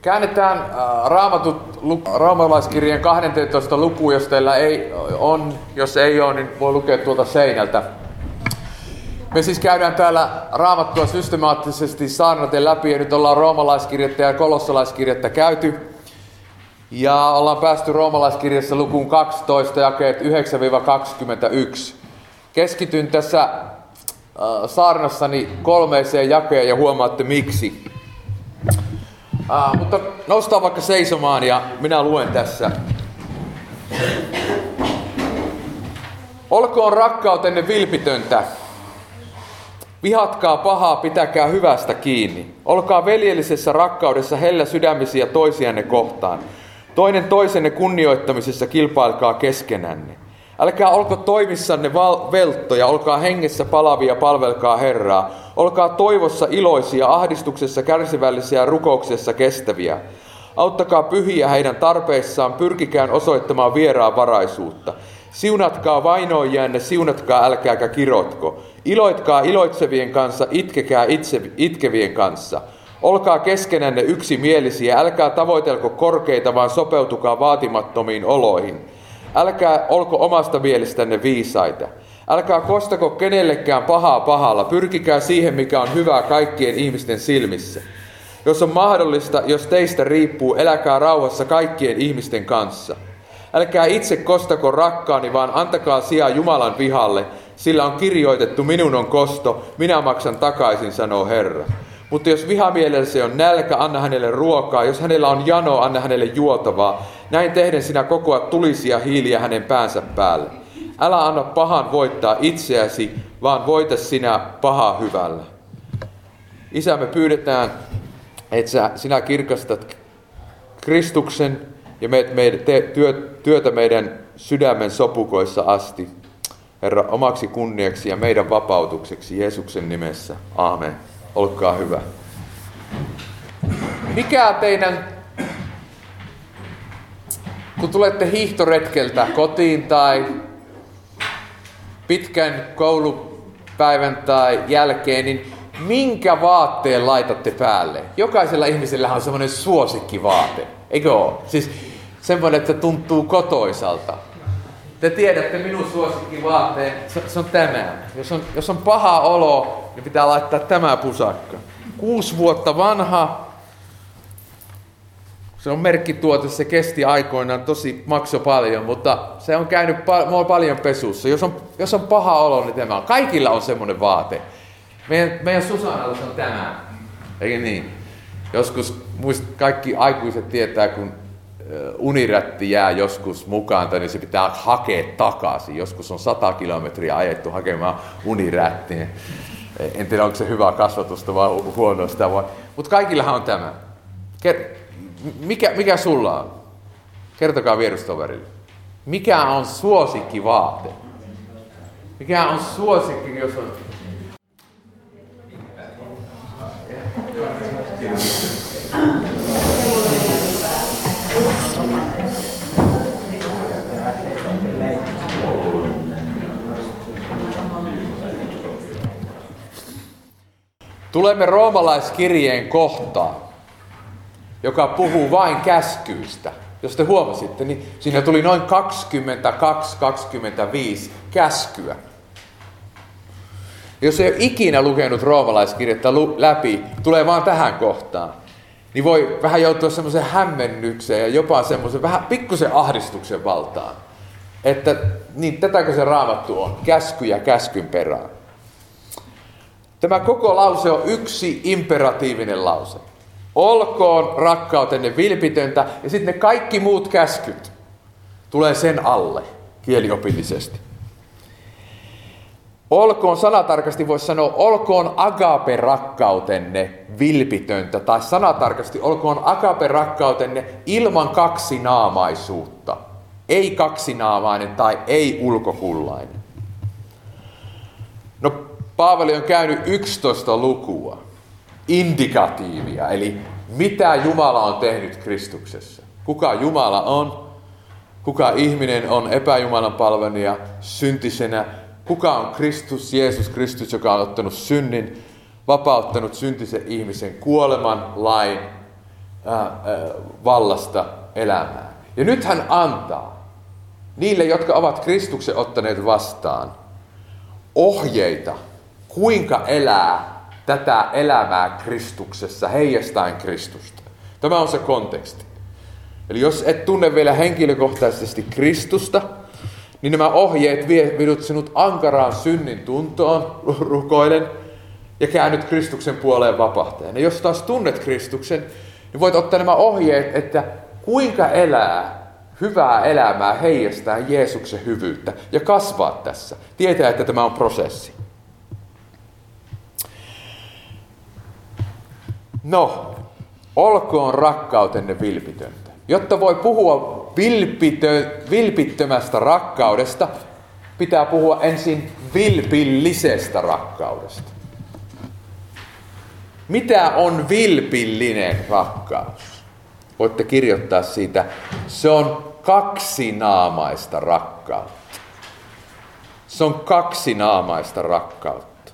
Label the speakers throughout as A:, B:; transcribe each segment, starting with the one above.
A: Käännetään roomalaiskirjeen 12 lukuun, jos teillä ei on. Jos ei ole, niin voi lukea tuolta seinältä. Me siis käydään täällä Raamattua systemaattisesti saarnaten läpi, ja nyt ollaan roomalaiskirjettä ja kolossalaiskirjettä käyty. Ja ollaan päästy roomalaiskirjassa lukuun 12, jakeet 9-21. Keskityn tässä saarnassani 3 jakeen ja huomaatte miksi. Mutta noustaan vaikka seisomaan ja minä luen tässä. Olkoon rakkautenne vilpitöntä. Vihatkaa pahaa, pitäkää hyvästä kiinni. Olkaa veljellisessä rakkaudessa hellä sydämisiä toisianne kohtaan. Toinen toisenne kunnioittamisessa kilpailkaa keskenänne. Älkää olko toimissanne velttoja, olkaa hengessä palavia, palvelkaa Herraa. Olkaa toivossa iloisia, ahdistuksessa kärsivällisiä ja rukouksessa kestäviä. Auttakaa pyhiä heidän tarpeissaan, pyrkikään osoittamaan vieraanvaraisuutta. Siunatkaa vainoijanne, siunatkaa älkääkä kirotko. Iloitkaa iloitsevien kanssa, itkekää itkevien kanssa. Olkaa keskenänne yksimielisiä, älkää tavoitelko korkeita, vaan sopeutukaa vaatimattomiin oloihin. Älkää olko omasta mielestänne viisaita. Älkää kostako kenellekään pahaa pahalla, pyrkikää siihen, mikä on hyvää kaikkien ihmisten silmissä. Jos on mahdollista, jos teistä riippuu, eläkää rauhassa kaikkien ihmisten kanssa. Älkää itse kostako rakkaani, vaan antakaa sijaa Jumalan vihalle, sillä on kirjoitettu, minun on kosto, minä maksan takaisin, sanoo Herra. Mutta jos vihamielellä on nälkä, anna hänelle ruokaa, jos hänellä on jano, anna hänelle juotavaa. Näin tehden sinä kokoat tulisia hiiliä hänen päänsä päälle. Älä anna pahan voittaa itseäsi, vaan voita sinä pahaa hyvällä. Isä, me pyydetään, että sinä kirkastat Kristuksen ja teet työtä meidän sydämen sopukoissa asti. Herra, omaksi kunniaksi ja meidän vapautukseksi Jeesuksen nimessä. Aamen. Olkaa hyvä. Mikä teidän, kun tulette hiihtoretkeltä kotiin tai pitkän koulupäivän tai jälkeen, niin minkä vaatteen laitatte päälle? Jokaisella ihmisellä on semmoinen suosikkivaate, eikö ole? Siis semmoinen, että tuntuu kotoisalta. Te tiedätte minun suosikkivaatteen, se on tämä. Jos on paha olo, niin pitää laittaa tämä pusakka. 6 vuotta vanha. Se on merkkituote, se kesti aikoinaan, maksoi paljon, mutta se on käynyt paljon pesussa. Jos on paha olo, niin tämä on. Kaikilla on semmoinen vaate. Meidän Susanalla on tämä. Eikö niin? Joskus kaikki aikuiset tietää, kun unirätti jää joskus mukaan, niin se pitää hakea takaisin. Joskus on 100 kilometriä ajettu hakemaan unirättiä. En tiedä, onko se hyvää kasvatusta vai huonoa sitä. Mutta kaikillahan on tämä. Mikä sulla on? Kertokaa vierustoverille. Mikä on suosikkivaate? Mikä on suosikki, jos on... Tulemme roomalaiskirjeen kohtaan, joka puhuu vain käskyistä. Jos te huomasitte, niin siinä tuli noin 22-25 käskyä. Jos ei ole ikinä lukenut roomalaiskirjettä läpi, tulee vaan tähän kohtaan, niin voi vähän joutua semmoisen hämmennykseen ja jopa semmoisen vähän pikkusen ahdistuksen valtaan. Että niin tätäkö se Raamattu on? Käskyjä käskyn perään. Tämä koko lause on yksi imperatiivinen lause. Olkoon rakkautenne vilpitöntä, ja sitten ne kaikki muut käskyt tulee sen alle kieliopillisesti. Olkoon, sanatarkasti voisi sanoa, olkoon agape-rakkautenne vilpitöntä, tai sanatarkasti olkoon agape-rakkautenne ilman kaksinaamaisuutta. Ei kaksinaamainen tai ei ulkokullainen. No, Paavali on käynyt 11 lukua, indikatiivia, eli mitä Jumala on tehnyt Kristuksessa. Kuka Jumala on, kuka ihminen on epäjumalan palvelija syntisenä, kuka on Kristus, Jeesus Kristus, joka on ottanut synnin, vapauttanut syntisen ihmisen kuoleman lain, vallasta elämään. Ja nyt hän antaa niille, jotka ovat Kristuksen ottaneet vastaan, ohjeita, kuinka elää tätä elämää Kristuksessa, heijastaen Kristusta. Tämä on se konteksti. Eli jos et tunne vielä henkilökohtaisesti Kristusta, niin nämä ohjeet viedät sinut ankaraan synnin tuntoon, rukoilen, ja käännyt Kristuksen puoleen vapahtajana. Jos taas tunnet Kristuksen, niin voit ottaa nämä ohjeet, että kuinka elää hyvää elämää heijastaen Jeesuksen hyvyyttä ja kasvaa tässä. Tietää, että tämä on prosessi. No, olkoon rakkautenne vilpitöntä. Jotta voi puhua vilpittömästä rakkaudesta, pitää puhua ensin vilpillisestä rakkaudesta. Mitä on vilpillinen rakkaus? Voitte kirjoittaa siitä. Se on kaksinaamaista rakkautta. Se on kaksinaamaista rakkautta.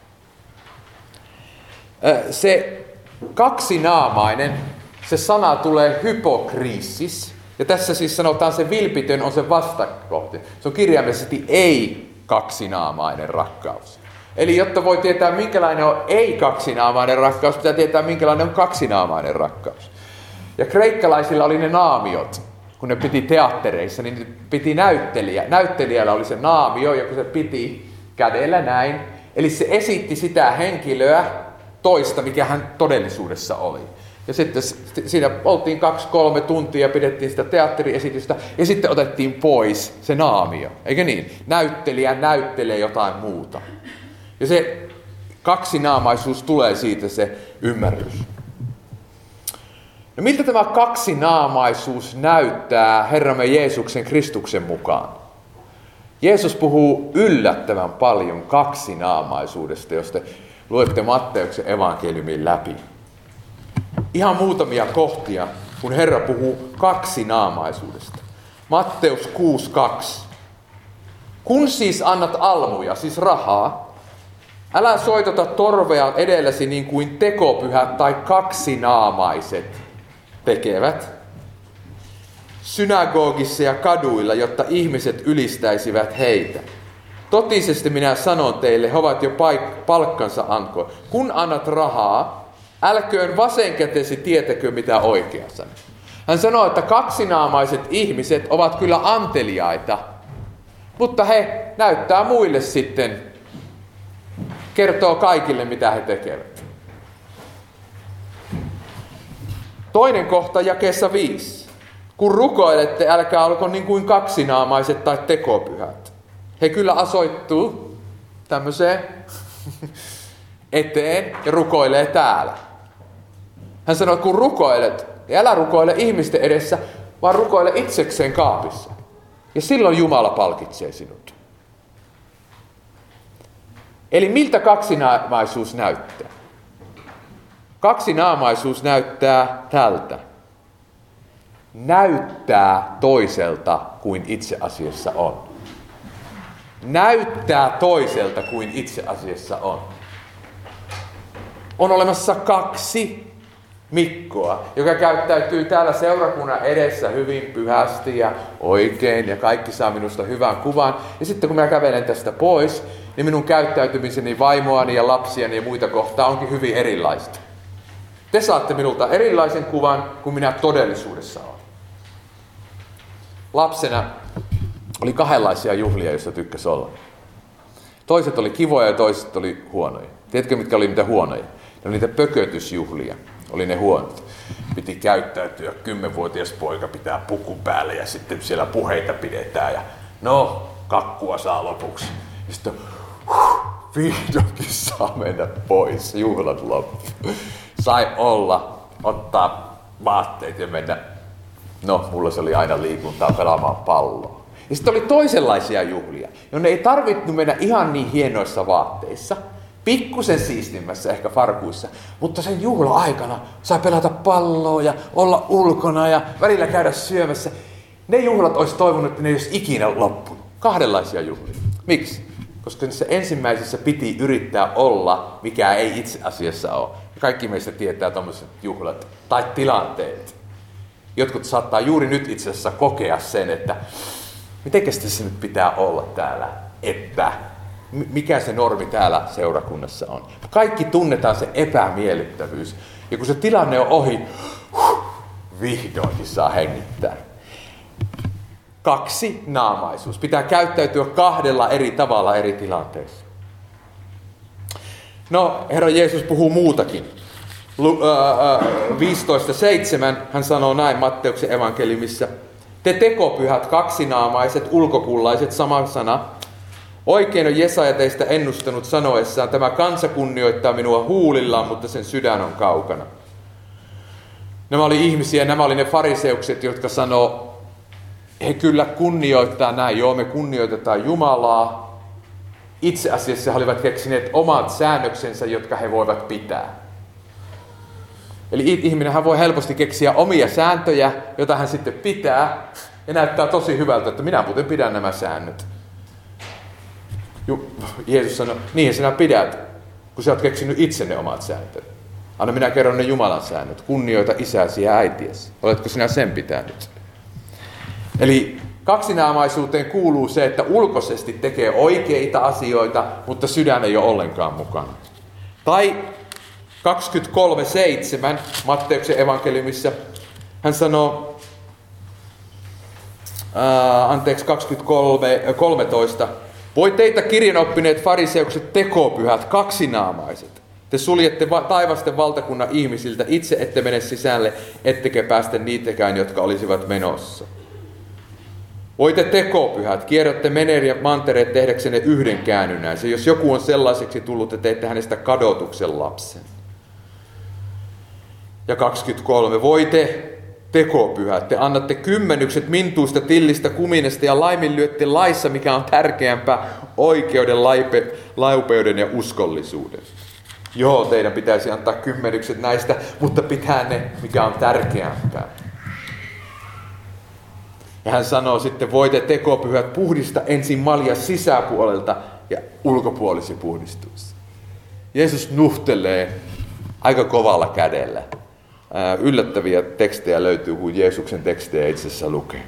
A: Se kaksinaamainen, se sana tulee hypokriisis. Ja tässä siis sanotaan, se vilpitön on se vastakohti. Se on kirjaimellisesti ei-kaksinaamainen rakkaus. Eli jotta voi tietää, minkälainen on ei-kaksinaamainen rakkaus, pitää tietää, minkälainen on kaksinaamainen rakkaus. Ja kreikkalaisilla oli ne naamiot, kun ne piti teattereissa, niin ne piti näyttelijä. Näyttelijällä oli se naamio, joka se piti kädellä näin. Eli se esitti sitä henkilöä toista, mikä hän todellisuudessa oli. Ja sitten siinä oltiin 2-3 tuntia, pidettiin sitä teatteriesitystä ja sitten otettiin pois se naamio. Eikö niin? Näyttelijä näyttelee jotain muuta. Ja se kaksinaamaisuus tulee siitä se ymmärrys. No miltä tämä kaksinaamaisuus näyttää Herramme Jeesuksen Kristuksen mukaan? Jeesus puhuu yllättävän paljon kaksinaamaisuudesta, jos te luette Matteuksen evankeliumin läpi. Ihan muutamia kohtia, kun Herra puhuu kaksinaamaisuudesta. Matteus 6:2. Kun siis annat almuja, siis rahaa, älä soitota torvea edelläsi niin kuin tekopyhät tai kaksinaamaiset tekevät synagogissa ja kaduilla, jotta ihmiset ylistäisivät heitä. Totisesti minä sanon teille, he ovat jo palkkansa ankoa. Kun annat rahaa, älköön vasenkätesi tietäkö mitä oikea sanoo. Hän sanoo, että kaksinaamaiset ihmiset ovat kyllä anteliaita, mutta he näyttää muille sitten, kertoo kaikille mitä he tekevät. Toinen kohta jakeessa 5. Kun rukoilette, älkää olko niin kuin kaksinaamaiset tai tekopyhät. He kyllä asoittuu tämmöiseen eteen ja rukoilee täällä. Hän sanoi, että kun rukoilet, niin älä rukoile ihmisten edessä, vaan rukoile itsekseen kaapissa. Ja silloin Jumala palkitsee sinut. Eli miltä kaksinaamaisuus näyttää? Kaksinaamaisuus näyttää tältä. Näyttää toiselta kuin itse asiassa on. Näyttää toiselta kuin itse asiassa on. On olemassa kaksi Mikkoa, joka käyttäytyy täällä seurakunnan edessä hyvin pyhästi ja oikein ja kaikki saa minusta hyvän kuvan. Ja sitten kun mä kävelen tästä pois, niin minun käyttäytymiseni vaimoani ja lapsiani ja muita kohtaan onkin hyvin erilaista. Te saatte minulta erilaisen kuvan kuin minä todellisuudessa olen. Lapsena oli kahdenlaisia juhlia, joissa tykkäsi olla. Toiset oli kivoja ja toiset oli huonoja. Tiedätkö, mitkä oli niitä huonoja? Ne oli niitä pökötysjuhlia. Oli ne huonot. Piti käyttäytyä, 10-vuotias poika pitää puku päälle ja sitten siellä puheita pidetään. Ja no, kakkua saa lopuksi. Ja sitten vihdoinkin saa mennä pois, juhlat loppu. Sai olla, ottaa vaatteet ja mennä. No, mulla se oli aina liikuntaa pelaamaan palloa. Ja sitten oli toisenlaisia juhlia, jonne ei tarvittu mennä ihan niin hienoissa vaatteissa. Pikkusen siistimmässä ehkä farkuissa, mutta sen juhla-aikana sai pelata palloa ja olla ulkona ja välillä käydä syömässä. Ne juhlat olisi toivonut, että ne ei olisi ikinä loppunut. Kahdenlaisia juhlia. Miksi? Koska niissä ensimmäisessä piti yrittää olla, mikä ei itse asiassa ole. Kaikki meistä tietää tommoiset juhlat tai tilanteet. Jotkut saattaa juuri nyt itse asiassa kokea sen, että mitenkäs tässä nyt pitää olla täällä, että mikä se normi täällä seurakunnassa on. Kaikki tunnetaan se epämiellyttävyys. Ja kun se tilanne on ohi, vihdoinkin saa hengittää. Kaksinaamaisuus. Pitää käyttäytyä kahdella eri tavalla eri tilanteissa. No, Herra Jeesus puhuu muutakin. 15.7 hän sanoo näin Matteuksen evankeliumissa. Te tekopyhät, kaksinaamaiset, ulkopuolaiset, sama sana. Oikein on Jesaja teistä ennustanut sanoessaan, tämä kansa kunnioittaa minua huulillaan, mutta sen sydän on kaukana. Nämä oli ihmisiä, nämä oli ne fariseukset, jotka sanoo, he kyllä kunnioittaa näin, joo me kunnioitetaan Jumalaa. Itse asiassa he olivat keksineet omat säännöksensä, jotka he voivat pitää. Eli ihminenhän voi helposti keksiä omia sääntöjä, joita hän sitten pitää, ja näyttää tosi hyvältä, että minä muuten pidän nämä säännöt. Jeesus sanoi, niin sinä pidät, kun sä oot keksinyt itse ne omat sääntöt. Anna minä kerron ne Jumalan säännöt. Kunnioita isäsi ja äitiesi. Oletko sinä sen pitänyt? Eli kaksinaamaisuuteen kuuluu se, että ulkoisesti tekee oikeita asioita, mutta sydän ei ole ollenkaan mukana. Tai 23.7 Matteuksen evankeliumissa hän sanoo, 23.13. Voi teitä kirjanoppineet fariseukset, tekopyhät, kaksinaamaiset. Te suljette taivasten valtakunnan ihmisiltä, itse ette mene sisälle, ettekä päästä niitäkään, jotka olisivat menossa. Voi te tekopyhät, kierrätte meneer ja mantereet tehdäksenne yhden käännynäisen. Jos joku on sellaiseksi tullut, te teette hänestä kadotuksen lapsen. Ja 23. Voi te tekopyhät, te annatte kymmenykset mintuista, tillistä, kuminesta ja laiminlyötte laissa, mikä on tärkeämpää oikeuden, laupeuden ja uskollisuuden. Joo, teidän pitäisi antaa kymmenykset näistä, mutta pitää ne, mikä on tärkeämpää. Ja hän sanoo sitten, voi te tekopyhät, puhdista ensin malja sisäpuolelta ja ulkopuolisi puhdistuisi. Jeesus nuhtelee aika kovalla kädellä. Yllättäviä tekstejä löytyy, kun Jeesuksen tekstejä itse asiassa lukee.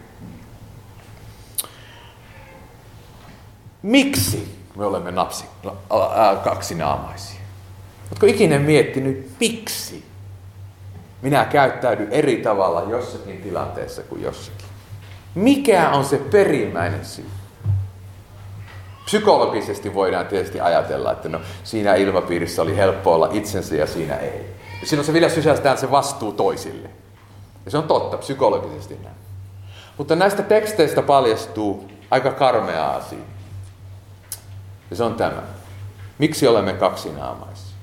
A: Miksi me olemme kaksinaamaisia? Oletko ikinä miettinyt, miksi minä käyttäydyn eri tavalla jossakin tilanteessa kuin jossakin? Mikä on se perimmäinen syy? Psykologisesti voidaan tietysti ajatella, että no, siinä ilmapiirissä oli helppo olla itsensä ja siinä ei. Ja silloin se vielä sysästään se vastuu toisille. Ja se on totta, psykologisesti näin. Mutta näistä teksteistä paljastuu aika karmea asia. Ja se on tämä. Miksi olemme kaksinaamaisia?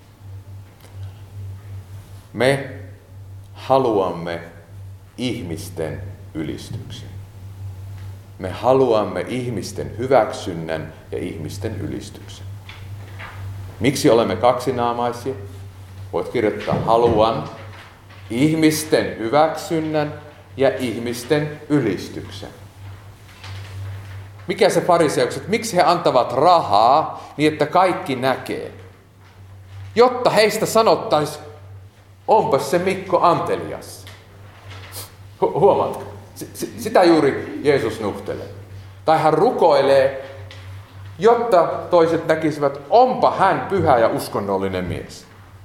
A: Me haluamme ihmisten ylistyksen. Me haluamme ihmisten hyväksynnän ja ihmisten ylistyksen. Miksi olemme kaksinaamaisia? Voit kirjoittaa, haluan ihmisten hyväksynnän ja ihmisten ylistyksen. Mikä se fariseukset? Miksi he antavat rahaa niin, että kaikki näkee? Jotta heistä sanottaisiin, onpas se Mikko antelias. Huomaatko? Sitä juuri Jeesus nuhtelee. Tai hän rukoilee, jotta toiset näkisivät, onpa hän pyhä ja uskonnollinen mies.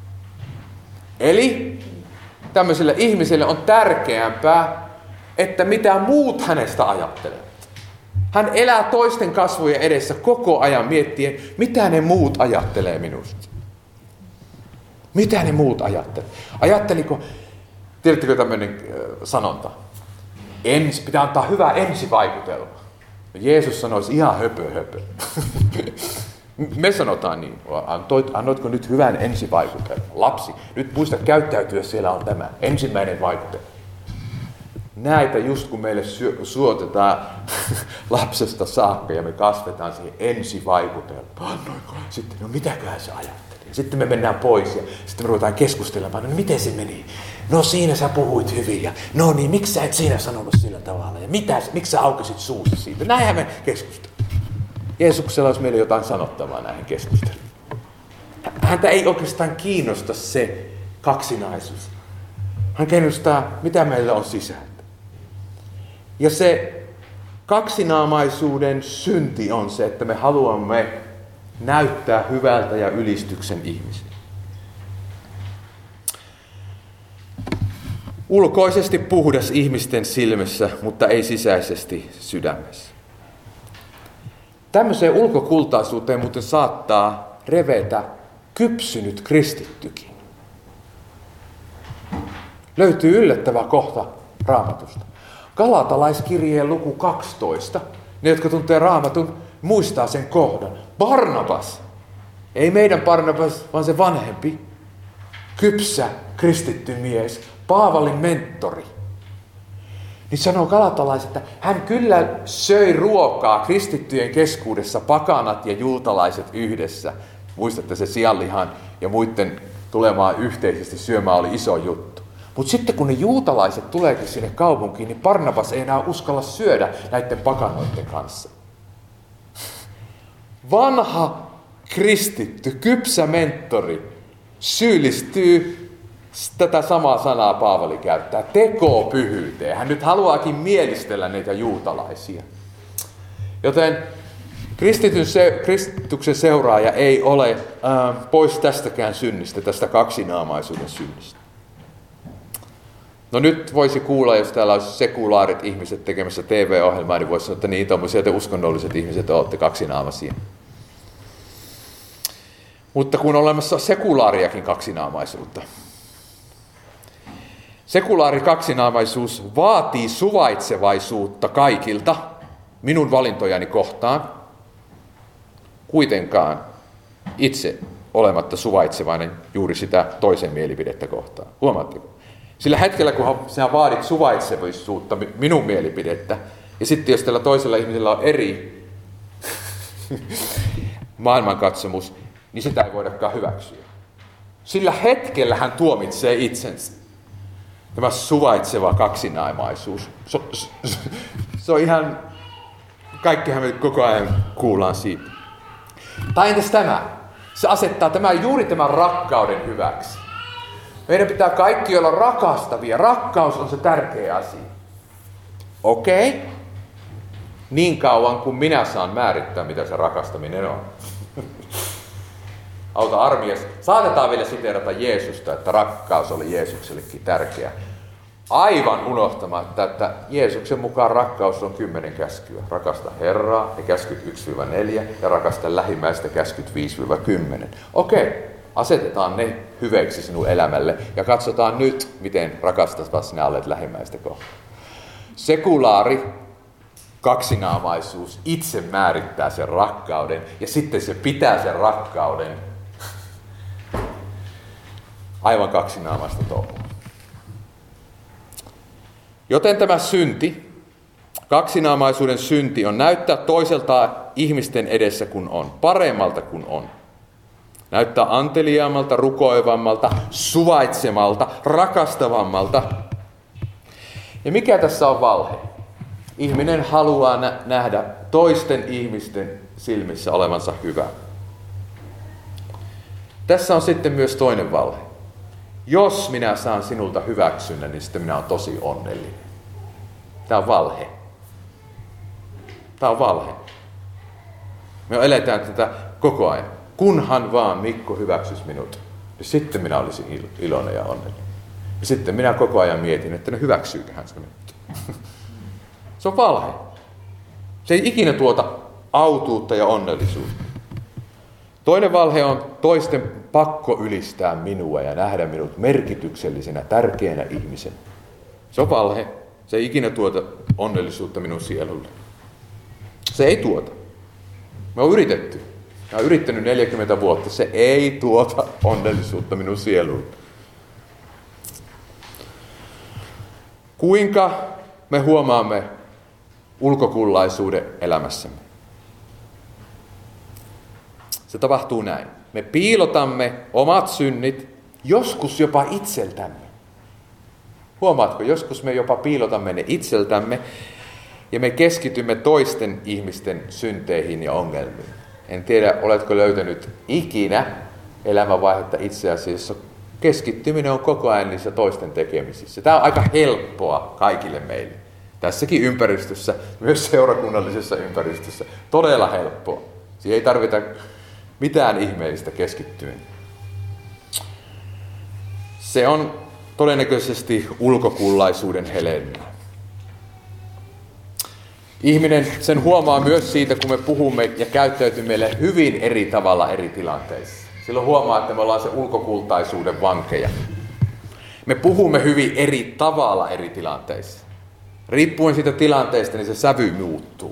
A: Eli tämmöiselle ihmiselle on tärkeämpää, että mitä muut hänestä ajattelevat. Hän elää toisten kasvojen edessä koko ajan miettien, mitä ne muut ajattelee minusta. Mitä ne muut ajattelee? Ajatteliko, tiedättekö tämmöinen sanonta? Pitää antaa hyvä ensivaikutelma. Jeesus sanoisi ihan höpö. Me sanotaan niin, annoitko nyt hyvän ensivaikutelman? Lapsi, nyt muista käyttäytyä, siellä on tämä ensimmäinen vaikutelma. Näitä just kun meille suotetaan lapsesta saakka ja me kasvetaan siihen ensivaikutelmaan. Sitten, no mitäköhän se ajattelee? Sitten me mennään pois ja sitten me ruvetaan keskustelemaan, no miten se meni? No siinä sä puhuit hyvin ja no niin, miksi sä et siinä sanonut sillä tavalla ja miksi sä aukasit suusi siitä? Näinhän me keskustelemme. Jeesuksella olisi meille jotain sanottavaa näihin keskusteluun. Häntä ei oikeastaan kiinnosta se kaksinaisuus. Hän kiinnostaa, mitä meillä on sisältä. Ja se kaksinaamaisuuden synti on se, että me haluamme näyttää hyvältä ja ylistyksen ihmisille. Ulkoisesti puhdas ihmisten silmissä, mutta ei sisäisesti sydämessä. Tämmöiseen ulkokultaisuuteen muuten saattaa revetä kypsynyt kristittykin. Löytyy yllättävä kohta Raamatusta. Galatalaiskirjeen luku 12. Ne, jotka tuntee Raamatun, muistaa sen kohdan. Barnabas, ei meidän Barnabas, vaan se vanhempi, kypsä kristitty mies, Paavalin mentori. Niin sanoo galatalaiset, että hän kyllä söi ruokaa kristittyjen keskuudessa, pakanat ja juutalaiset yhdessä. Muistatte se sianlihan ja muiden tulemaan yhteisesti syömään oli iso juttu. Mutta sitten kun ne juutalaiset tuleekin sinne kaupunkiin, niin Barnabas ei enää uskalla syödä näiden pakanoiden kanssa. Vanha kristitty, kypsä mentori syyllistyy, tätä samaa sanaa Paavali käyttää, tekopyhyyteen. Hän nyt haluaakin mielistellä niitä juutalaisia. Joten Kristuksen seuraaja ei ole pois tästäkään synnistä, tästä kaksinaamaisuuden synnistä. No nyt voisi kuulla, jos täällä olisi sekulaarit ihmiset tekemässä TV-ohjelmaa, niin voisi sanoa, että niin tommoisia te uskonnolliset ihmiset olette kaksinaamaisia. Mutta kun on olemassa sekulaariakin kaksinaamaisuutta. Sekulaari kaksinaamaisuus vaatii suvaitsevaisuutta kaikilta minun valintojani kohtaan, kuitenkaan itse olematta suvaitsevainen juuri sitä toisen mielipidettä kohtaan. Huomaatteko? Sillä hetkellä, kun sinä vaadit suvaitsevaisuutta minun mielipidettä, ja sitten jos tällä toisella ihmisellä on eri maailmankatsomus, niin sitä ei voidakaan hyväksyä. Sillä hetkellä hän tuomitsee itsensä. Tämä suvaitseva kaksinaamaisuus. Se on ihan, kaikkihan me koko ajan kuullaan siitä. Tai entäs tämä? Se asettaa juuri tämän rakkauden hyväksi. Meidän pitää kaikki olla rakastavia. Rakkaus on se tärkeä asia. Okei. Niin kauan kuin minä saan määrittää, mitä se rakastaminen on. Auta armias. Saatetaan vielä siteerata Jeesusta, että rakkaus oli Jeesuksellekin tärkeä. Aivan unohtamatta, että Jeesuksen mukaan rakkaus on 10 käskyä. Rakasta Herraa, ja käskyt 1-4, ja rakasta lähimmäistä käskyt 5-10. Okei, asetetaan ne hyveiksi sinun elämälle, ja katsotaan nyt, miten rakastavaa sinä olet lähimmäistä kohtaan. Sekulaari kaksinaamaisuus itse määrittää sen rakkauden, ja sitten se pitää sen rakkauden aivan kaksinaamaista touhua. Joten tämä synti, kaksinaamaisuuden synti, on näyttää toiselta ihmisten edessä kun on, paremmalta kuin on. Näyttää anteliaammalta, rukoivammalta, suvaitsemalta, rakastavammalta. Ja mikä tässä on valhe? Ihminen haluaa nähdä toisten ihmisten silmissä olevansa hyvä. Tässä on sitten myös toinen valhe. Jos minä saan sinulta hyväksynnän, niin sitten minä olen tosi onnellinen. Tämä on valhe. Tämä on valhe. Me eletään tätä koko ajan. Kunhan vaan Mikko hyväksyisi minut, niin sitten minä olisin iloinen ja onnellinen. Ja sitten minä koko ajan mietin, että ne hyväksyyköhän se minut. Se on valhe. Se ei ikinä tuota autuutta ja onnellisuutta. Toinen valhe on toisten pakko ylistää minua ja nähdä minut merkityksellisenä, tärkeänä ihmisenä. Se on valhe. Se ei ikinä tuota onnellisuutta minun sielulle. Se ei tuota. Me on yritetty. Mä oon yrittänyt 40 vuotta. Se ei tuota onnellisuutta minun sielulle. Kuinka me huomaamme ulkokullaisuuden elämässämme? Se tapahtuu näin. Me piilotamme omat synnit, joskus jopa itseltämme. Huomaatko, joskus me jopa piilotamme ne itseltämme ja me keskitymme toisten ihmisten synteihin ja ongelmiin. En tiedä, oletko löytänyt ikinä elämänvaihetta itse asiassa. Keskittyminen on koko ajan niissä toisten tekemisissä. Tämä on aika helppoa kaikille meille. Tässäkin ympäristössä, myös seurakunnallisessa ympäristössä, todella helppoa. Siihen ei tarvita mitään ihmeellistä keskittymistä. Se on todennäköisesti ulkokullaisuuden hedelmää. Ihminen sen huomaa myös siitä, kun me puhumme ja käyttäytymme hyvin eri tavalla eri tilanteissa. Silloin huomaa, että me ollaan se ulkokultaisuuden vankeja. Me puhumme hyvin eri tavalla eri tilanteissa. Riippuen siitä tilanteesta, niin se sävy muuttuu.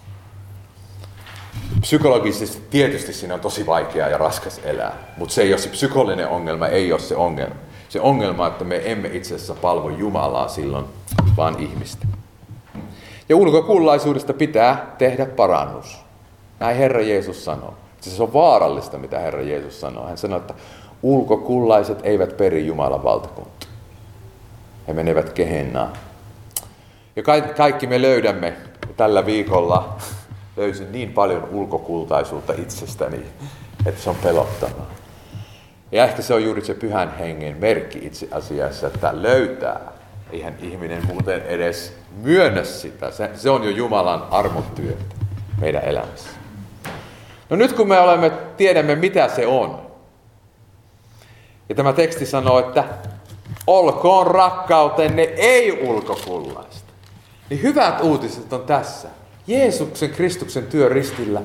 A: Psykologisesti tietysti siinä on tosi vaikea ja raskas elää, mutta se ei ole se psykologinen ongelma, ei ole se ongelma. Se ongelma on, että me emme itse asiassa palvo Jumalaa silloin, vaan ihmistä. Ja ulkokullaisuudesta pitää tehdä parannus. Näin Herra Jeesus sanoo. Se on vaarallista, mitä Herra Jeesus sanoo. Hän sanoo, että ulkokullaiset eivät peri Jumalan valtakuntaa. He menevät Gehennaan. Ja kaikki me löydämme tällä viikolla, löysin niin paljon ulkokultaisuutta itsestäni, että se on pelottavaa. Ja ehkä se on juuri se pyhän hengen merkki itse asiassa, että löytää. Eihän ihminen muuten edes myönnä sitä. Se on jo Jumalan armon työtä meidän elämässä. No nyt kun me tiedämme mitä se on. Ja tämä teksti sanoo, että olkoon rakkautenne ei ulkokullaista. Niin hyvät uutiset on tässä. Jeesuksen Kristuksen työ ristillä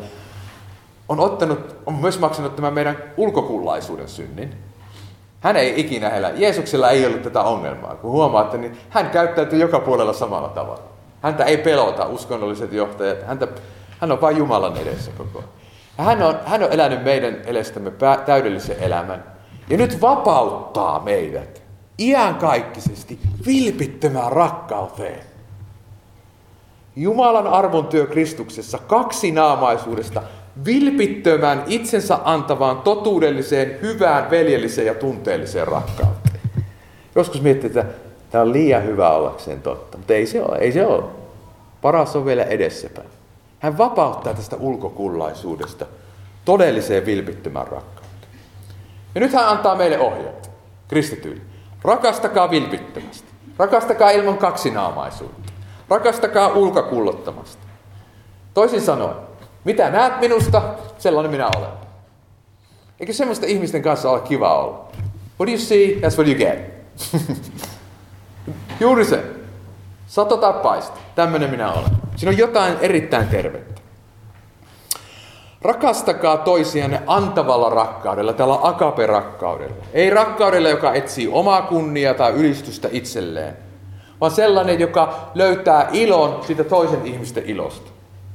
A: on myös maksanut tämän meidän ulkokullaisuuden synnin. Hän ei ikinä elä. Jeesuksella ei ollut tätä ongelmaa. Kun huomaatte, niin hän käyttäytyy joka puolella samalla tavalla. Häntä ei pelota uskonnolliset johtajat. Hän on vain Jumalan edessä koko ajan. Ja hän on elänyt meidän elästämme täydellisen elämän. Ja nyt vapauttaa meidät iankaikkisesti vilpittömään rakkauteen. Jumalan armontyö Kristuksessa kaksinaamaisuudesta vilpittömän itsensä antavaan totuudelliseen, hyvään, veljelliseen ja tunteelliseen rakkauteen. Joskus miettii, että tämä on liian hyvä ollakseen totta, mutta ei se ole. Paras on vielä edessäpäin. Hän vapauttaa tästä ulkokullaisuudesta todelliseen vilpittömän rakkauteen. Ja nyt hän antaa meille ohjeet, kristityille. Rakastakaa vilpittömästi. Rakastakaa ilman kaksinaamaisuutta. Rakastakaa ulkokullottomasti. Toisin sanoen, mitä näet minusta, sellainen minä olen. Eikö semmoista ihmisten kanssa ole kiva olla? What do you see, that's what you get. Juuri se. Sato tai paista. Tämmöinen minä olen. Siinä on jotain erittäin tervettä. Rakastakaa toisianne antavalla rakkaudella, tällä agape-rakkaudella. Ei rakkaudella, joka etsii omaa kunniaa tai ylistystä itselleen, vaan sellainen, joka löytää ilon siitä toisen ihmisten ilosta.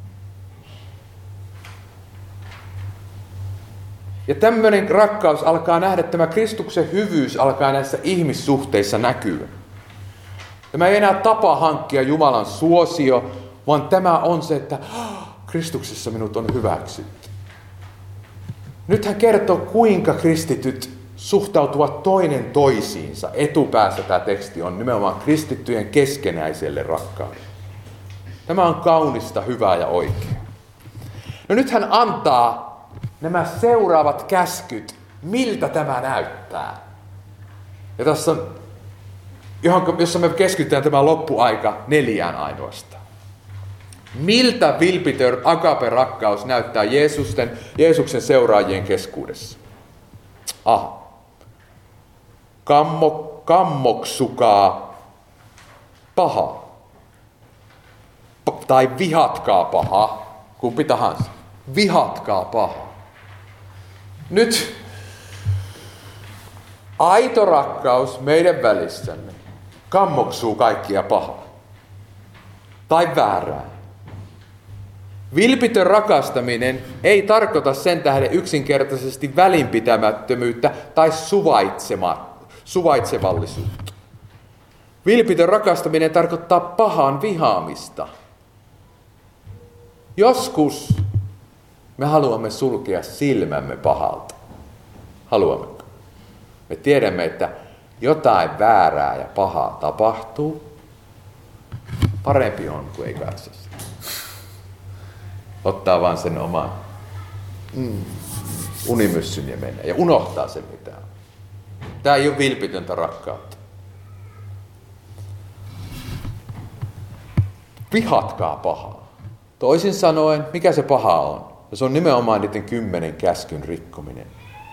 A: Ja tämmöinen rakkaus alkaa nähdä, tämä Kristuksen hyvyys alkaa näissä ihmissuhteissa näkyä. Tämä ei enää tapa hankkia Jumalan suosio, vaan tämä on se, että Kristuksessa minut on hyväksytty. Nyt hän kertoo, kuinka kristityt suhtautuvat toinen toisiinsa. Etupäässä tämä teksti on nimenomaan kristittyjen keskenäiselle rakkaudelle. Tämä on kaunista, hyvää ja oikeaa. No nyt hän antaa nämä seuraavat käskyt, miltä tämä näyttää. Ja tässä on, jossa me keskitytään tämä loppuaika 4 ainoastaan. Miltä vilpitön agape-rakkaus näyttää Jeesuksen seuraajien keskuudessa? Kammoksukaa pahaa. Tai vihatkaa pahaa, kumpi tahansa. Vihatkaa pahaa. Nyt aito rakkaus meidän välissämme kammoksuu kaikkia pahaa. Tai väärää. Vilpitön rakastaminen ei tarkoita sen tähden yksinkertaisesti välinpitämättömyyttä tai suvaitsevallisuutta. Vilpitön rakastaminen tarkoittaa pahan vihaamista. Joskus me haluamme sulkea silmämme pahalta. Haluammeko? Me tiedämme, että jotain väärää ja pahaa tapahtuu. Parempi on kuin ei katso sitä. Ottaa vaan sen oman unimyssyn ja mennä. Ja unohtaa sen mitään. Tämä ei ole vilpitöntä rakkautta. vihatkaa pahaa. Toisin sanoen, mikä se paha on? Se on nimenomaan niiden 10 käskyn rikkominen.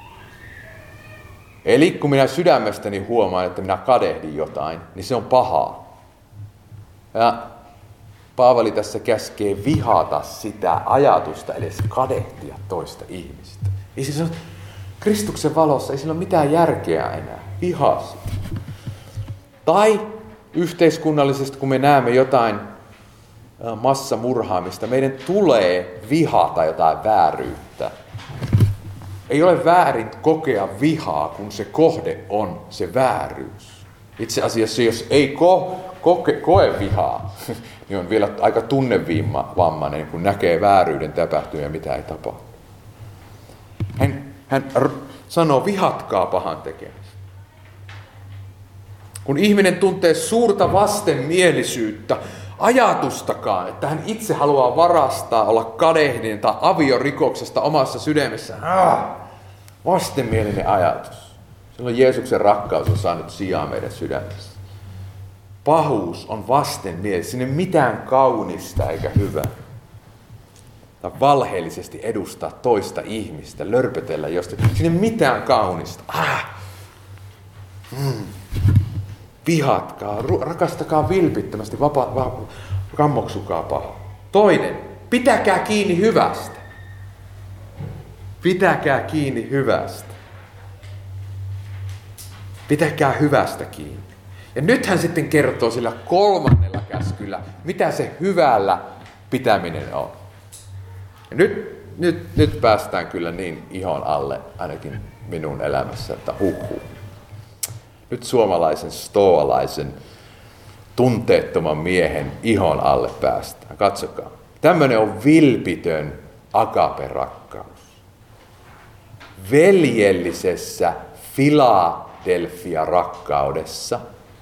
A: Eli kun minä sydämestäni huomaan, että minä kadehdin jotain, niin se on pahaa. Ja Paavali tässä käskee vihata sitä ajatusta, eli kadehtia toista ihmistä. Ei se ole, Kristuksen valossa ei sillä ole mitään järkeä enää. Vihaa sitä. Tai yhteiskunnallisesti, kun me näemme jotain massamurhaamista, meidän tulee vihata jotain vääryyttä. Ei ole väärin kokea vihaa, kun se kohde on se vääryys. Itse asiassa, jos ei koe vihaa, niin on vielä aika tunnevammainen, kun näkee vääryyden tapahtumia, mitä ei tapahdu. Hän sanoo, vihatkaa pahan tekemistä. Kun ihminen tuntee suurta vastenmielisyyttä, ajatustakaan, että hän itse haluaa varastaa, olla kadehdinen tai aviorikoksesta omassa sydämessään. Vastenmielinen ajatus. Silloin Jeesuksen rakkaus on saanut sijaa meidän sydämessä. Pahuus on vastenmielinen. Siinä ei mitään kaunista eikä hyvää. Tai valheellisesti edustaa toista ihmistä, lörpötellä jostain. Siinä ei mitään kaunista. Vihatkaa, rakastakaa vilpittömästi, kammoksukaa pahaa. Toinen, pitäkää kiinni hyvästä. Pitäkää kiinni hyvästä. Pitäkää hyvästä kiinni. Ja nyt hän sitten kertoo sillä 3. käskyllä, mitä se hyvällä pitäminen on. Ja nyt päästään kyllä niin ihon alle, ainakin minun elämässä, että Nyt suomalaisen stoalaisen tunteettoman miehen ihon alle päästään. Katsokaa. Tämmöinen on vilpitön agape-rakkaus. Veljellisessä Filadelfia-rakkaudessa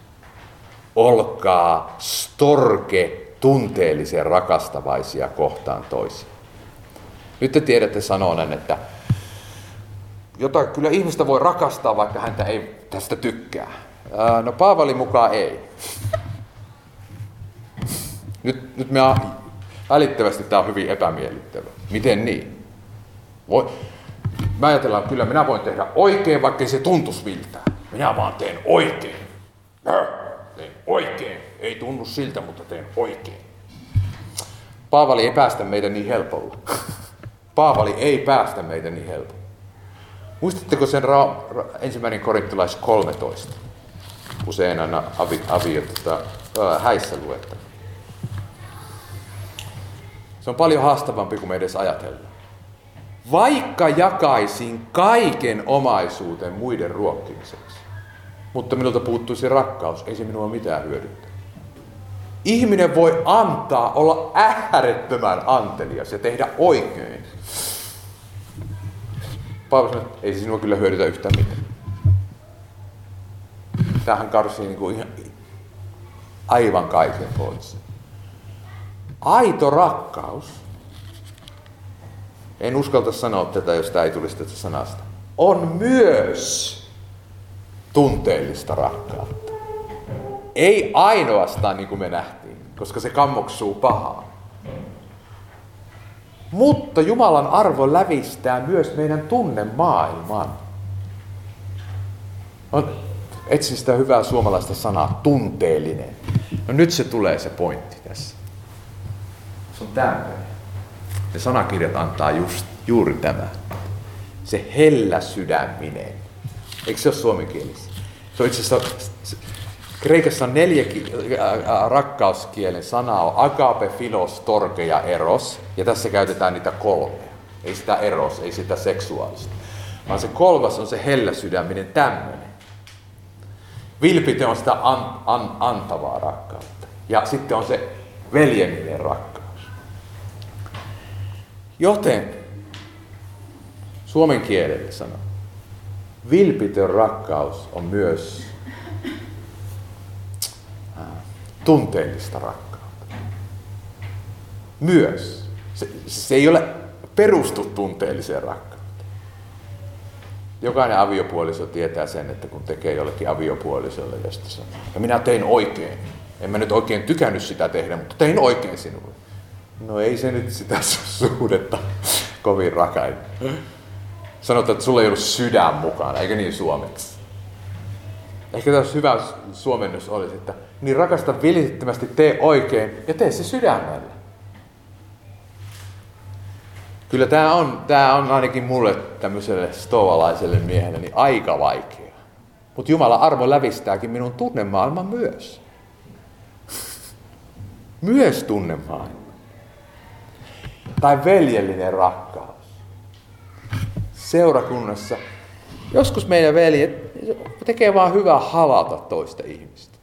A: olkaa storge tunteellisen rakastavaisia kohtaan toisiaan. Nyt te tiedätte sanonen, että jota kyllä ihmistä voi rakastaa, vaikka häntä ei tästä tykkää. No Paavalin mukaan ei. Nyt me välittävästi tämä on hyvin epämiellyttävä. Miten niin? Mä ajatellaan, kyllä minä voin tehdä oikein, vaikka se tuntuisi viltää. Minä vaan teen oikein. Teen oikein. Ei tunnu siltä, mutta teen oikein. Paavali ei päästä meitä niin helpolla. Paavali ei päästä meitä niin helpolla. Muistatteko sen 1. Korintolais 13? Usein aina häissä luetaan. Se on paljon haastavampi kuin me edes ajatellaan. Vaikka jakaisin kaiken omaisuuden muiden ruokkimiseksi, mutta minulta puuttuisi rakkaus, ei se minua mitään hyödytä. Ihminen voi antaa, olla äärettömän antelias ja tehdä oikein. Paavali sanoi, ei se sinua kyllä hyödytä yhtään mitään. Tämähän karsii niin kuin aivan kaiken pois. Aito rakkaus, en uskalta sanoa tätä, jos tämä ei tulisi tästä sanasta, on myös tunteellista rakkautta. Ei ainoastaan niin kuin me nähtiin, koska se kammoksuu pahaa. Mutta Jumalan arvo lävistää myös meidän tunnemaailman. Etsin sitä hyvää suomalaista sanaa, tunteellinen. No nyt se tulee se pointti tässä. Se on tämmöinen. Ne sanakirjat antaa juuri tämän. Se helläsydäminen. Eikö se ole suomenkielistä? Se on itse asiassa, kreikassa on 4 rakkauskielen sanaa, on agape, philos, storge ja eros. Ja tässä käytetään niitä 3. Ei sitä eros, ei sitä seksuaalista. Vaan se 3 on se helläsydäminen, tämmöinen. Vilpitön on sitä antavaa rakkautta. Ja sitten on se veljellinen rakkaus. Joten suomen kielellä sanoo, vilpitön rakkaus on myös tunteellista rakkautta. Myös. Se ei ole perustu tunteelliseen rakkauteen. Jokainen aviopuoliso tietää sen, että kun tekee jollekin aviopuolisolle, josta sanoo, ja minä tein oikein, En mä nyt oikein tykännyt sitä tehdä, mutta tein oikein sinulle. No ei se nyt sitä suhdetta kovin rakai. Sanotaan, että sulla ei ollut sydän mukana, eikä niin suomeksi. Ehkä tässä hyvä suomennus olisi, että niin rakasta viljettömästi, tee oikein ja tee se sydämellä. Kyllä tämä on ainakin mulle tämmöiselle stoalaiselle miehelle niin aika vaikea. Mutta Jumalan armo lävistääkin minun tunnemaailman myös. Myös tunnemaailma. Tai veljellinen rakkaus. Seurakunnassa. Joskus meidän veljet tekee vaan hyvää halata toista ihmistä.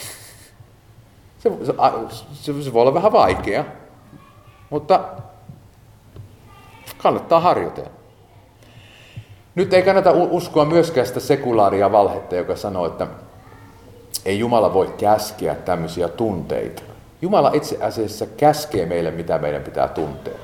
A: Se voi olla vähän vaikea, mutta kannattaa harjoitella. Nyt ei kannata uskoa myöskään sitä sekulaaria valhetta, joka sanoo, että ei Jumala voi käskeä tämmöisiä tunteita. Jumala itse asiassa käskee meille, mitä meidän pitää tuntea.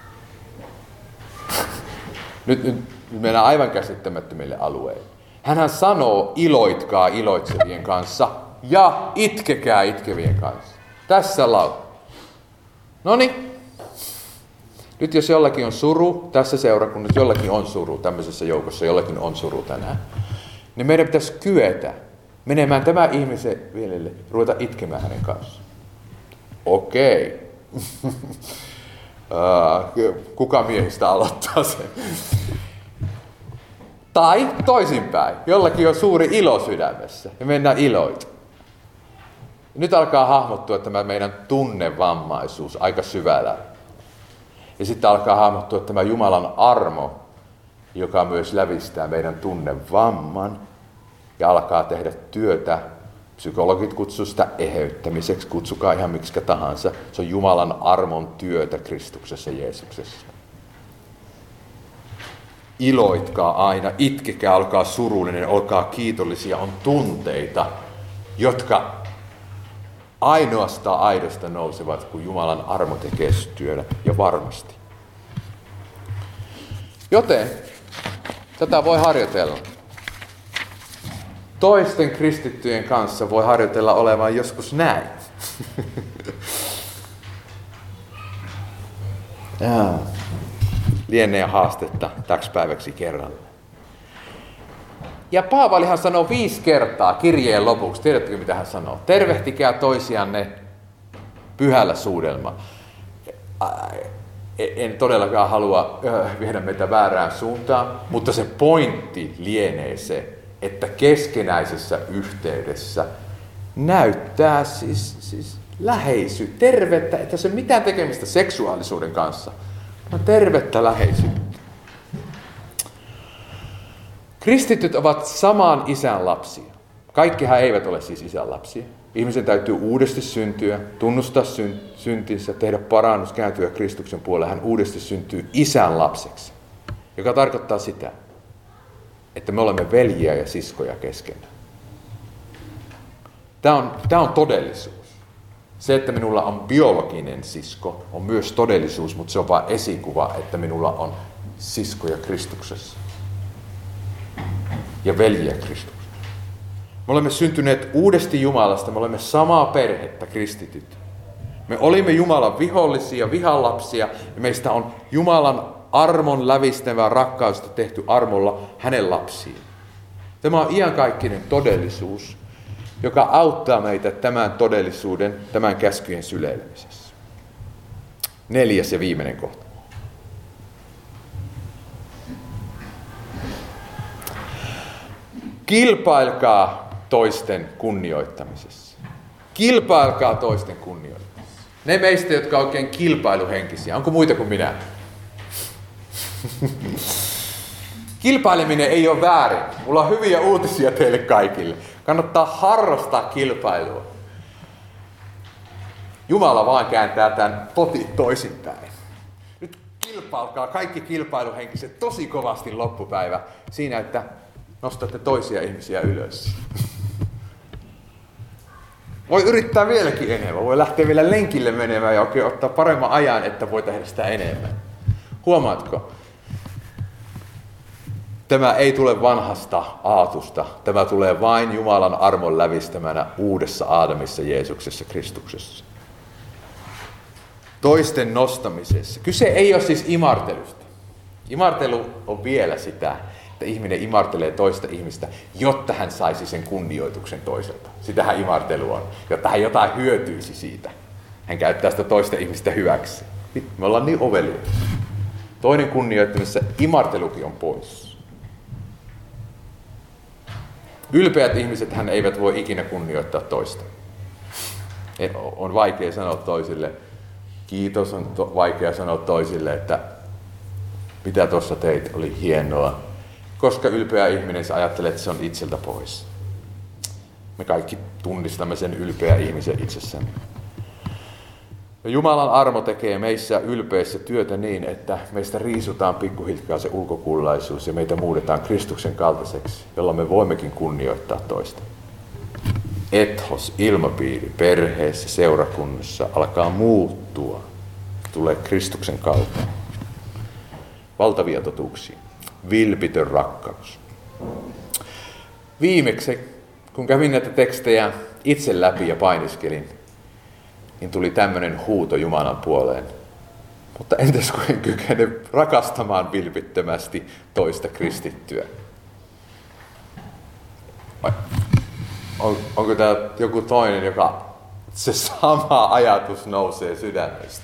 A: Nyt mennään aivan käsittämättömille alueille. Hänhän sanoo, iloitkaa iloitsevien kanssa ja itkekää itkevien kanssa. Tässä lau. Noniin. Nyt jos jollakin on suru, tässä seurakunnassa jollakin on suru, tämmöisessä joukossa jollakin on suru tänään, niin meidän pitäisi kyetä menemään tämän ihmisen vielelle, ruveta itkemään hänen kanssaan. Okei. Kuka miehistä aloittaa sen? Tai toisinpäin. Jollakin on suuri ilo sydämessä ja mennään iloita. Nyt alkaa hahmottua tämä meidän tunnevammaisuus aika syvällä. Ja sitten alkaa hahmottua tämä Jumalan armo, joka myös lävistää meidän tunnevamman ja alkaa tehdä työtä. Psykologit kutsuu sitä eheyttämiseksi, kutsukaa ihan miksikä tahansa. Se on Jumalan armon työtä Kristuksessa Jeesuksessa. Iloitkaa aina, itkekää, olkaa surullinen, olkaa kiitollisia, on tunteita, jotka ainoastaan aidosta nousevat, kun Jumalan armo tekee työtä, ja varmasti. Joten tätä voi harjoitella. Toisten kristittyjen kanssa voi harjoitella olemaan joskus näin. Lienee haastetta täksi päiväksi kerralla. Ja Paavalihan sanoo 5 kertaa kirjeen lopuksi. Tiedättekö mitä hän sanoo? Tervehtikää toisianne pyhällä suudelma. En todellakaan halua viedä meitä väärään suuntaan, mutta se pointti lienee se, että keskenäisessä yhteydessä näyttää siis läheisyyttä, tervettä, että se mitään tekemistä seksuaalisuuden kanssa, vaan tervettä läheisyyttä. Kristityt ovat saman isän lapsia. Kaikkihan eivät ole siis isän lapsia. Ihmisen täytyy uudesti syntyä, tunnustaa syntinsä, tehdä parannus, kääntyä Kristuksen puolelle. Hän uudesti syntyy isän lapseksi, joka tarkoittaa sitä, että me olemme veljiä ja siskoja keskenään. Tämä on todellisuus. Se, että minulla on biologinen sisko, on myös todellisuus, mutta se on vain esikuva, että minulla on siskoja Kristuksessa. Ja veljiä Kristuksessa. Me olemme syntyneet uudesti Jumalasta, me olemme samaa perhettä, kristityt. Me olimme Jumalan vihollisia, vihanlapsia, ja meistä on Jumalan armon lävistävää rakkaudesta tehty armolla hänen lapsiin. Tämä on iankaikkinen todellisuus, joka auttaa meitä tämän todellisuuden, tämän käskyjen syleilemisessä. 4. ja viimeinen kohta. Kilpailkaa toisten kunnioittamisessa. Kilpailkaa toisten kunnioittamisessa. Ne meistä, jotka on oikein kilpailuhenkisiä. Onko muita kuin minä? Kilpaileminen ei ole väärin. Mulla on hyviä uutisia teille kaikille. Kannattaa harrastaa kilpailua. Jumala vaan kääntää tämän potin toisinpäin. Nyt kilpailkaa kaikki kilpailuhenkiset tosi kovasti loppupäivä siinä, että nostatte toisia ihmisiä ylös. Voi yrittää vieläkin enemmän. Voi lähteä vielä lenkille menemään ja oikein ottaa paremman ajan, että voi tehdä sitä enemmän. Huomaatko? tämä ei tule vanhasta aatusta. Tämä tulee vain Jumalan armon lävistämänä uudessa Aadamissa, Jeesuksessa, Kristuksessa. Toisten nostamisessa. Kyse ei ole siis imartelusta. Imartelu on vielä sitä, että ihminen imartelee toista ihmistä, jotta hän saisi sen kunnioituksen toiselta. Sitähän imartelu on, jotta hän jotain hyötyisi siitä. Hän käyttää sitä toista ihmistä hyväksi. Me ollaan niin oveliaita. Toinen kunnioittamisessa imartelukin on pois. Ylpeät ihmiset hän eivät voi ikinä kunnioittaa toista. On vaikea sanoa toisille, kiitos, on vaikea sanoa toisille, että mitä tuossa teit, oli hienoa. Koska ylpeä ihminen se ajattelee, että se on itseltä pois. Me kaikki tunnistamme sen ylpeä ihmisen itsessään. Ja Jumalan armo tekee meissä ylpeissä työtä niin, että meistä riisutaan pikkuhiljaa se ulkokullaisuus ja meitä muudetaan Kristuksen kaltaiseksi, jolla me voimmekin kunnioittaa toista. Ethos, ilmapiiri, perheessä, seurakunnassa alkaa muuttua, tulee Kristuksen kaltainen. Valtavia totuuksia. Vilpitön rakkaus. Viimeksi, kun kävin näitä tekstejä itse läpi ja painiskelin, niin tuli tämmöinen huuto Jumalan puoleen. Mutta entäs kun en kykene rakastamaan vilpittömästi toista kristittyä? Onko tämä joku toinen, joka se sama ajatus nousee sydämestä?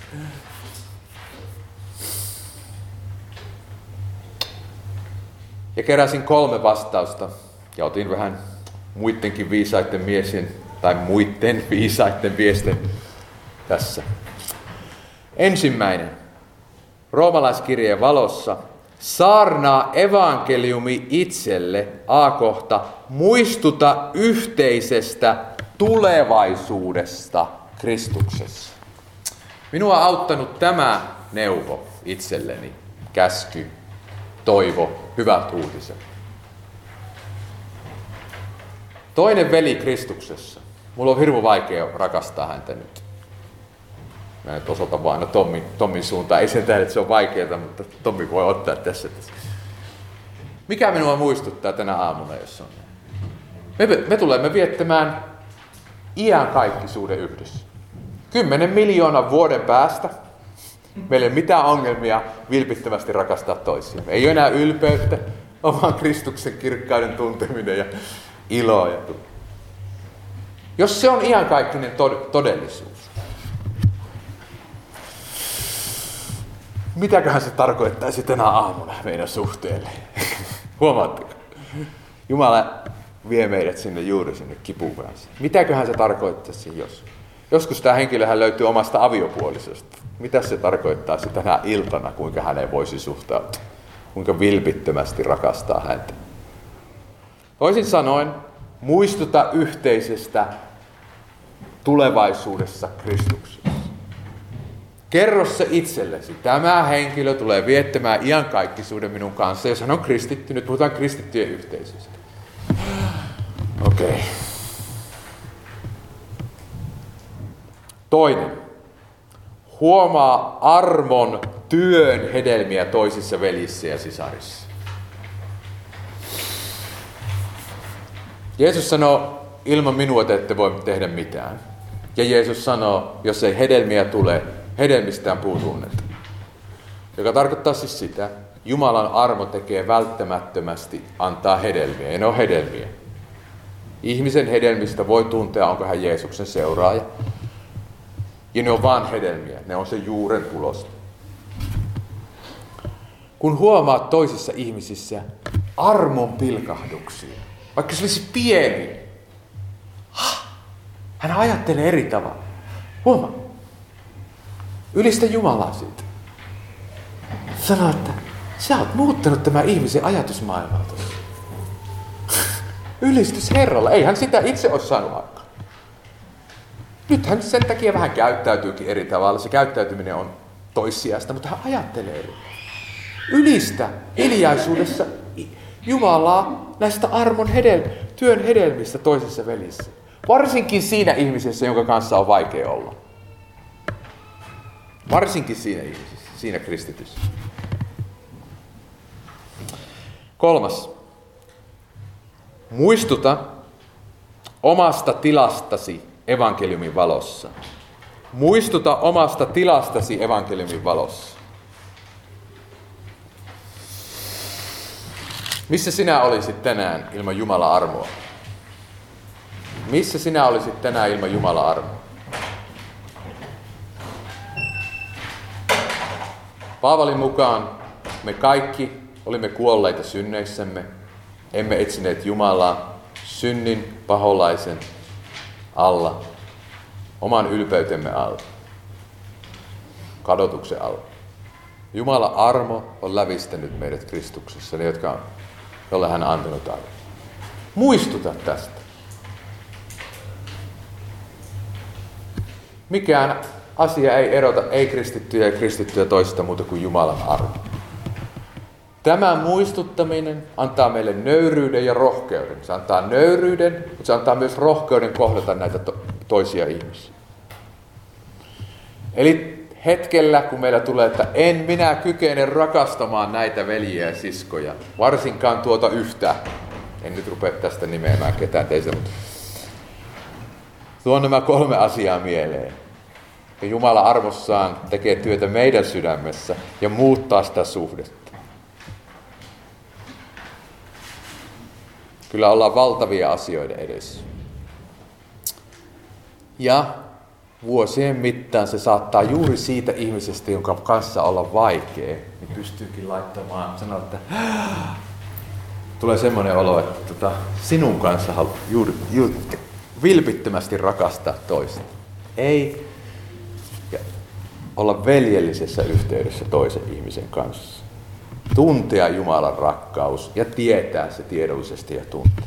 A: Ja keräsin 3 vastausta ja otin vähän muidenkin viisaiden miesten tai muiden viisaiden miesten tässä. Ensimmäinen. Roomalaiskirjeen valossa. Saarnaa evankeliumi itselle, A-kohta, muistuta yhteisestä tulevaisuudesta Kristuksessa. Minua on auttanut tämä neuvo itselleni, käsky, toivo, hyvät uutiset. Toinen veli Kristuksessa. Mulla on hirmu vaikea rakastaa häntä nyt. Mä nyt osoitan vaan aina Tommin suuntaan. Ei sen tähden, että se on vaikeaa, mutta Tommi voi ottaa tässä. Mikä minua muistuttaa tänä aamuna, jos on? Me tulemme viettämään iankaikkisuuden yhdessä. 10 miljoonan vuoden päästä meillä ei ole mitään ongelmia vilpittömästi rakastaa toisia. Ei ole enää ylpeyttä, oman Kristuksen kirkkauden tunteminen ja iloa. Jos se on iankaikkinen todellisuus, mitäköhän se tarkoittaisi tänä aamuna meidän suhteelle? Huomaatteko? Jumala vie meidät juuri sinne kipukanssa. Mitäköhän se tarkoittaisi, jos? Joskus tämä henkilöhän löytyy omasta aviopuolisosta. Mitä se tarkoittaisi tänä iltana, kuinka häneen voisi suhtautua? Kuinka vilpittömästi rakastaa häntä? Toisin sanoen, muistuta yhteisestä tulevaisuudessa Kristuksessa. Kerro se itsellesi. Tämä henkilö tulee viettämään iankaikkisuuden minun kanssa, jos hän on kristitty. Nyt puhutaan kristittyjen yhteisöstä. Okei. Toinen. Huomaa armon työn hedelmiä toisissa veljissä ja sisarissa. Jeesus sanoo, ilman minua te ette voi tehdä mitään. Ja Jeesus sanoo, jos ei hedelmiä tule, hedelmistään puutunnetta. Joka tarkoittaa siis sitä, Jumalan armo tekee välttämättömästi antaa hedelmiä, ja ne on hedelmiä. Ihmisen hedelmistä voi tuntea, onko hän Jeesuksen seuraaja. Ja ne on vaan hedelmiä, ne on se juuren tulos. Kun huomaat toisissa ihmisissä armon pilkahduksia, vaikka se olisi pieni, hän ajattelee eri tavalla. Huomaa. Ylistä Jumalaa siitä. Sano, että sä oot muuttanut tämän ihmisen ajatusmaailmaa tuossa. Ylistys Herralle. Ei hän sitä itse ole saanut aikaan. Nyt hän sen takia vähän käyttäytyykin eri tavalla. Se käyttäytyminen on toissijaista, mutta hän ajattelee eri. Ylistä hiljaisuudessa Jumalaa näistä armon työn hedelmistä toisessa velissä. Varsinkin siinä ihmisessä, jonka kanssa on vaikea olla. Varsinkin siinä ihmisessä, siinä kristityssä. 3. Muistuta omasta tilastasi evankeliumin valossa. Muistuta omasta tilastasi evankeliumin valossa. Missä sinä olisit tänään ilman Jumalan armoa? Missä sinä olisit tänään ilman Jumalan armoa? Paavalin mukaan me kaikki olimme kuolleita synneissämme, emme etsineet Jumalaa synnin paholaisen alla, oman ylpeytemme alla, kadotuksen alla. Jumalan armo on lävistänyt meidät Kristuksessa, ne jolle hän on antanut armo. Muistuta tästä. Mikään asia ei erota ei-kristittyjä ja kristittyjä toisista muuta kuin Jumalan armo. Tämä muistuttaminen antaa meille nöyryyden ja rohkeuden. Se antaa nöyryyden, mutta se antaa myös rohkeuden kohdata näitä toisia ihmisiä. Eli hetkellä, kun meillä tulee, että en minä kykene rakastamaan näitä veljiä ja siskoja, varsinkaan tuota yhtä. En nyt rupea tästä nimeämään ketään teistä, mutta tuon nämä 3 asiaa mieleen. Ja Jumala armossaan tekee työtä meidän sydämessä ja muuttaa sitä suhdetta. Kyllä ollaan valtavia asioiden edessä. Ja vuosien mittaan se saattaa juuri siitä ihmisestä, jonka kanssa olla vaikea, niin pystyykin laittamaan, sanoa, että tulee semmoinen olo, että sinun kanssa haluat juuri vilpittömästi rakastaa toista. Ei ja olla veljellisessä yhteydessä toisen ihmisen kanssa. Tuntea Jumalan rakkaus ja tietää se tiedollisesti ja tuntea.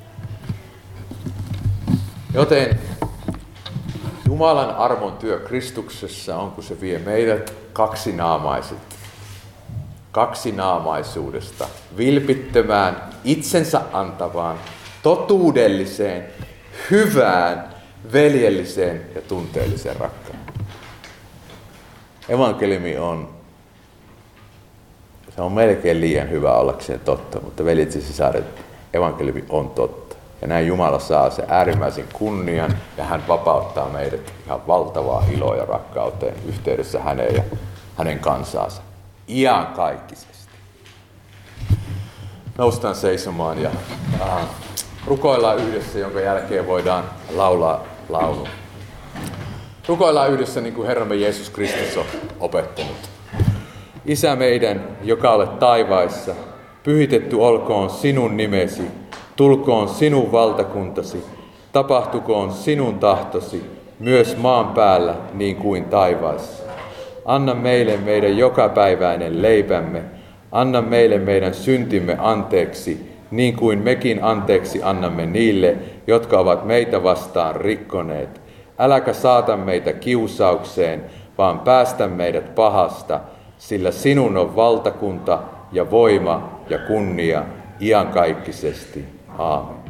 A: Joten Jumalan armon työ Kristuksessa on, kun se vie meidät kaksinaamaisuudesta vilpittömään, itsensä antavaan, totuudelliseen, hyvään, veljelliseen ja tunteelliseen rakkauteen. Evankeliumi se on melkein liian hyvä ollakseen totta, mutta veljet ja sisaret, evankeliumi on totta. Ja näin Jumala saa se äärimmäisen kunnian ja hän vapauttaa meidät ihan valtavaa iloa ja rakkauteen yhteydessä häneen ja hänen kansaansa. Iankaikkisesti. Noustaan seisomaan ja rukoillaan yhdessä, jonka jälkeen voidaan laulaa laulu. Rukoillaan yhdessä niin kuin Herramme Jeesus Kristus on opettanut. Isä meidän, joka olet taivaissa, pyhitetty olkoon sinun nimesi, tulkoon sinun valtakuntasi, tapahtukoon sinun tahtosi, myös maan päällä niin kuin taivaassa. Anna meille meidän jokapäiväinen leipämme, anna meille meidän syntimme anteeksi, niin kuin mekin anteeksi annamme niille, jotka ovat meitä vastaan rikkoneet. Äläkä saata meitä kiusaukseen, vaan päästä meidät pahasta, sillä sinun on valtakunta ja voima ja kunnia iankaikkisesti. Aamen.